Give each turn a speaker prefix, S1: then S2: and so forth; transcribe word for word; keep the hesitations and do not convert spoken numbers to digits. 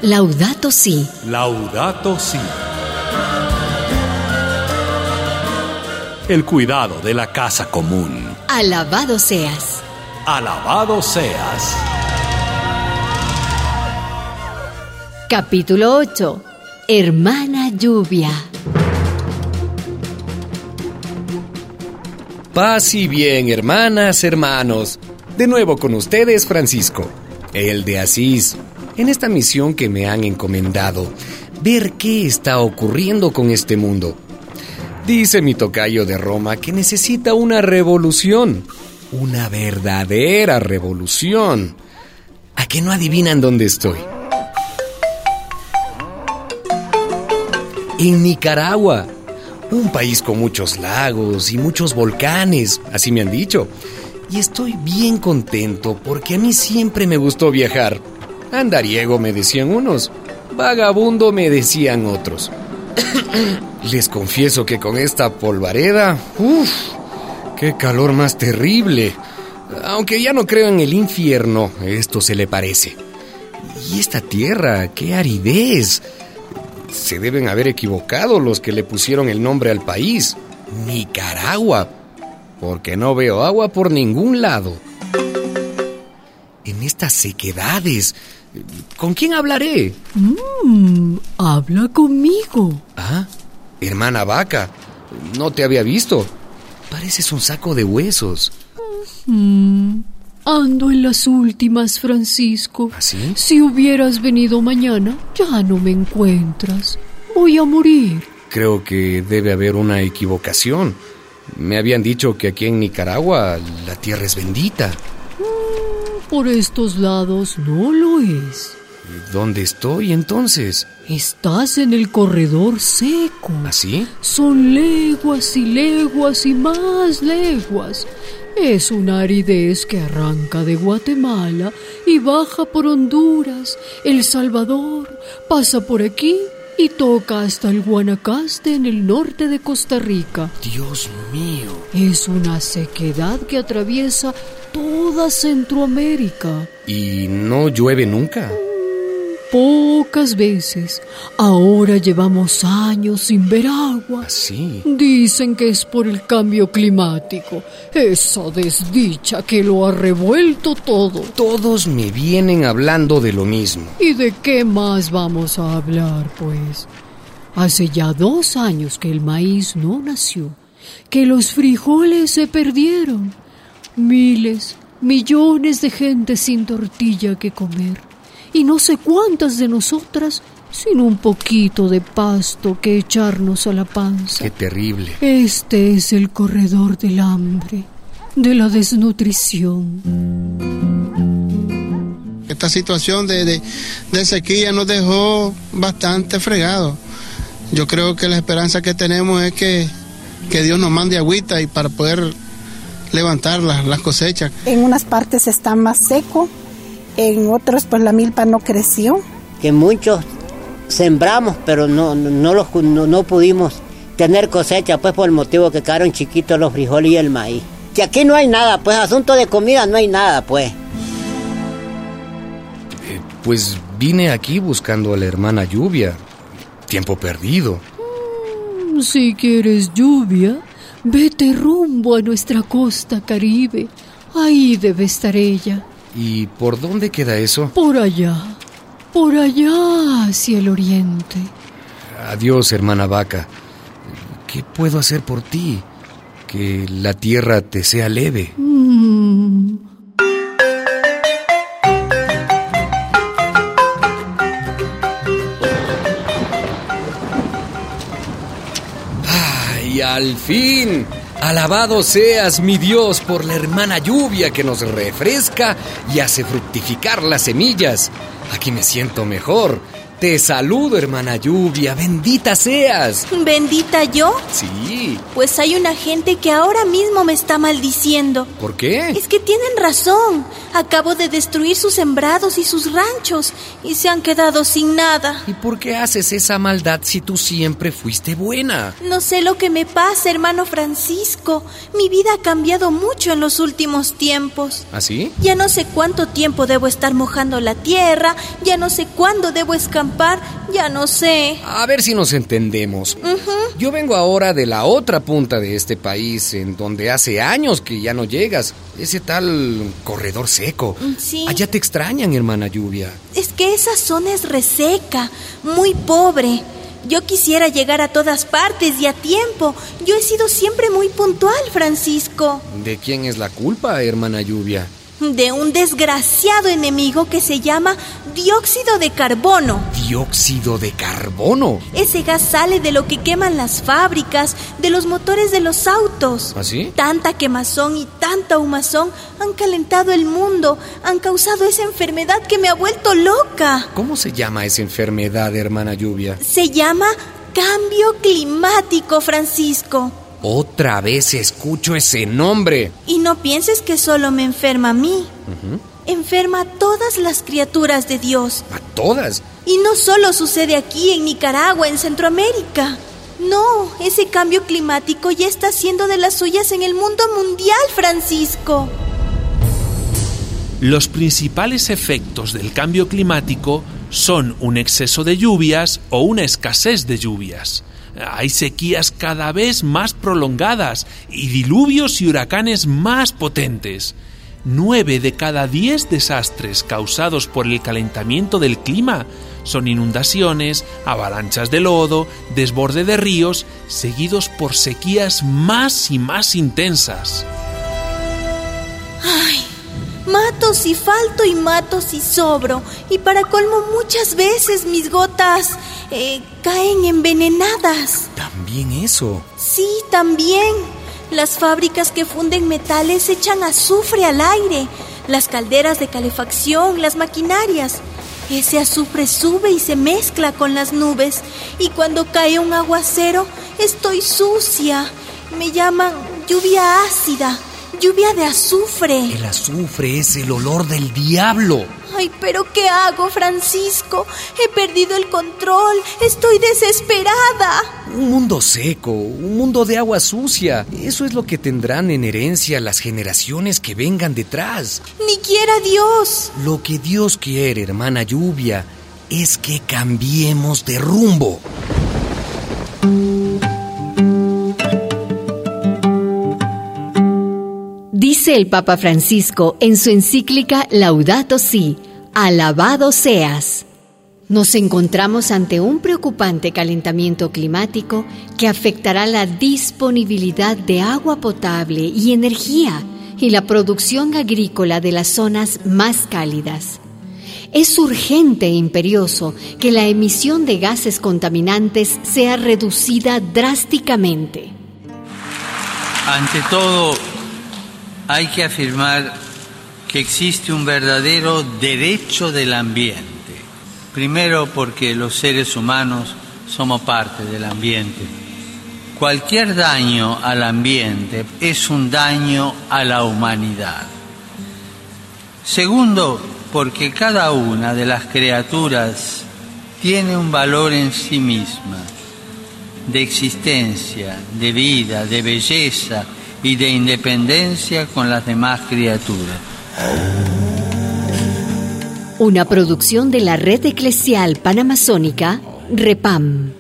S1: Laudato Si.
S2: Laudato Si. El cuidado de la casa común.
S1: Alabado seas.
S2: Alabado seas.
S1: Capítulo ocho. Hermana Lluvia.
S3: Paz y bien, hermanas, hermanos. De nuevo con ustedes, Francisco, el de Asís, en esta misión que me han encomendado, ver qué está ocurriendo con este mundo. Dice mi tocayo de Roma que necesita una revolución, una verdadera revolución. ¿A qué no adivinan dónde estoy? En Nicaragua, un país con muchos lagos y muchos volcanes, así me han dicho. Y estoy bien contento porque a mí siempre me gustó viajar. Andariego me decían unos, vagabundo me decían otros. Les confieso que con esta polvareda, uff, qué calor más terrible. Aunque ya no creo en el infierno, esto se le parece. Y esta tierra, qué aridez. Se deben haber equivocado los que le pusieron el nombre al país, Nicaragua, porque no veo agua por ningún lado. En estas sequedades, ¿con quién hablaré?
S4: Mmm, habla conmigo.
S3: Ah, hermana Vaca, no te había visto. Pareces un saco de huesos.
S4: Mm, ando en las últimas, Francisco.
S3: ¿Así?
S4: Si hubieras venido mañana, ya no me encuentras. Voy a morir.
S3: Creo que debe haber una equivocación. Me habían dicho que aquí en Nicaragua la tierra es bendita.
S4: Mm, por estos lados no lo es.
S3: ¿Dónde estoy entonces?
S4: Estás en el corredor seco.
S3: ¿Así?
S4: Son leguas y leguas y más leguas. Es una aridez que arranca de Guatemala y baja por Honduras, El Salvador, pasa por aquí y toca hasta el Guanacaste en el norte de Costa Rica.
S3: Dios mío.
S4: Es una sequedad que atraviesa toda Centroamérica.
S3: ¿Y no llueve nunca?
S4: Pocas veces. Ahora llevamos años sin ver agua.
S3: ¿Así?
S4: Dicen que es por el cambio climático. Esa desdicha que lo ha revuelto todo.
S3: Todos me vienen hablando de lo mismo.
S4: ¿Y de qué más vamos a hablar, pues? Hace ya dos años que el maíz no nació, que los frijoles se perdieron. Miles, millones de gente sin tortilla que comer. Y no sé cuántas de nosotras sin un poquito de pasto que echarnos a la panza.
S3: ¡Qué terrible!
S4: Este es el corredor del hambre, de la desnutrición.
S5: Esta situación de, de, de sequía nos dejó bastante fregados. Yo creo que la esperanza que tenemos es que, que Dios nos mande agüita y para poder levantar las, las cosechas.
S6: En unas partes está más seco. En otros, pues la milpa no creció.
S7: Que muchos sembramos, pero no, no, los, no, no pudimos tener cosecha, pues por el motivo que quedaron chiquitos los frijoles y el maíz. Que aquí no hay nada, pues asunto de comida no hay nada, pues.
S3: Eh, pues vine aquí buscando a la hermana Lluvia. Tiempo perdido.
S4: Mm, si quieres lluvia, vete rumbo a nuestra costa Caribe. Ahí debe estar ella.
S3: ¿Y por dónde queda eso?
S4: Por allá, por allá hacia el oriente.
S3: Adiós, hermana Vaca. ¿Qué puedo hacer por ti? Que la tierra te sea leve.
S4: Mm.
S3: ¡Ay, al fin! Alabado seas, mi Dios, por la hermana Lluvia que nos refresca y hace fructificar las semillas. Aquí me siento mejor Te saludo, hermana Lluvia. Bendita seas.
S8: ¿Bendita yo?
S3: Sí.
S8: Pues hay una gente que ahora mismo me está maldiciendo.
S3: ¿Por qué?
S8: Es que tienen razón. Acabo de destruir sus sembrados y sus ranchos y se han quedado sin nada.
S3: ¿Y por qué haces esa maldad si tú siempre fuiste buena?
S8: No sé lo que me pasa, hermano Francisco. Mi vida ha cambiado mucho en los últimos tiempos.
S3: ¿Ah, sí?
S8: Ya no sé cuánto tiempo debo estar mojando la tierra, ya no sé cuándo debo escampar, ya no sé.
S3: A ver si nos entendemos.
S8: Uh-huh.
S3: Yo vengo ahora de la otra punta de este país, en donde hace años que ya no llegas. Ese tal corredor seco.
S8: Sí.
S3: Allá te extrañan, hermana Lluvia.
S8: Es que esa zona es reseca, muy pobre. Yo quisiera llegar a todas partes y a tiempo. Yo he sido siempre muy puntual, Francisco.
S3: ¿De quién es la culpa, hermana Lluvia?
S8: De un desgraciado enemigo que se llama dióxido de carbono.
S3: ¿Dióxido de carbono?
S8: Ese gas sale de lo que queman las fábricas, de los motores de los autos.
S3: ¿Ah, sí?
S8: Tanta quemazón y tanta humazón han calentado el mundo, han causado esa enfermedad que me ha vuelto loca.
S3: ¿Cómo se llama esa enfermedad, hermana Lluvia?
S8: Se llama cambio climático, Francisco.
S3: Otra vez escucho ese nombre.
S8: Y no pienses que solo me enferma a mí.
S3: Uh-huh.
S8: Enferma a todas las criaturas de Dios.
S3: ¿A todas?
S8: Y no solo sucede aquí, en Nicaragua, en Centroamérica. No, ese cambio climático ya está haciendo de las suyas en el mundo mundial, Francisco.
S9: Los principales efectos del cambio climático son un exceso de lluvias o una escasez de lluvias. Hay sequías cada vez más prolongadas y diluvios y huracanes más potentes. Nueve de cada diez desastres causados por el calentamiento del clima son inundaciones, avalanchas de lodo, desborde de ríos, seguidos por sequías más y más intensas.
S8: ¡Ay! Mato si falto y mato si sobro. Y para colmo muchas veces mis gotas eh, caen envenenadas.
S3: ¿También eso?
S8: Sí, también. Las fábricas que funden metales echan azufre al aire. Las calderas de calefacción, las maquinarias. Ese azufre sube y se mezcla con las nubes. Y cuando cae un aguacero, estoy sucia. Me llaman lluvia ácida. Lluvia de azufre.
S3: El azufre es el olor del diablo.
S8: Ay, pero ¿qué hago, Francisco? He perdido el control. Estoy desesperada.
S3: Un mundo seco, un mundo de agua sucia. Eso es lo que tendrán en herencia las generaciones que vengan detrás.
S8: Ni quiera Dios.
S3: Lo que Dios quiere, hermana Lluvia, es que cambiemos de rumbo.
S1: Dice el Papa Francisco en su encíclica Laudato Si, alabado seas. Nos encontramos ante un preocupante calentamiento climático que afectará la disponibilidad de agua potable y energía y la producción agrícola de las zonas más cálidas. Es urgente e imperioso que la emisión de gases contaminantes sea reducida drásticamente.
S10: Ante todo, hay que afirmar que existe un verdadero derecho del ambiente. Primero, porque los seres humanos somos parte del ambiente. Cualquier daño al ambiente es un daño a la humanidad. Segundo, porque cada una de las criaturas tiene un valor en sí misma, de existencia, de vida, de belleza y de independencia con las demás criaturas.
S1: Una producción de la Red Eclesial Panamazónica, REPAM.